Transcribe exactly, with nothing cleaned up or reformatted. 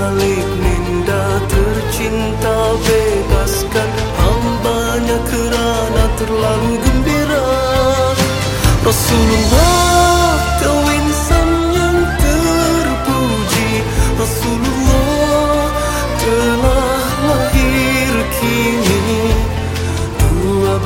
Khalik Ninda tercinta, bebaskan hambanya kerana terlalu gembira. Rasulullah